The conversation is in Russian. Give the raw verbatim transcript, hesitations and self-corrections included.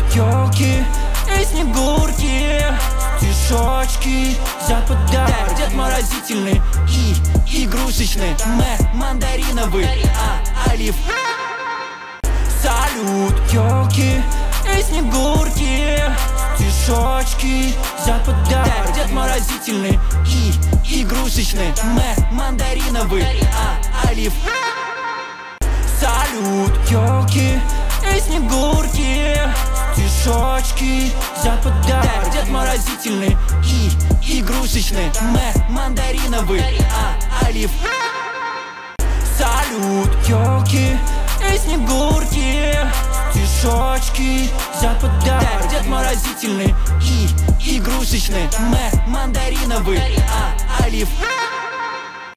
Ёлки и снегурки, стишочки за подарок. Дед морозительный и игрушечный, М мандариновый, А Алиф. Салют. Ёлки и снегурки, стишочки за подарок. Дед морозительный и игрушечный, М мандариновый, А Алиф. Салют. Ёлки и снегурки, стишочки за подарок. Дед морозительный и игрушечный, М мандариновый, А Алиф. Салют. Ёлки и снегурки, стишочки за подарок. Дед морозительный и игрушечный, М мандариновый, А Алиф.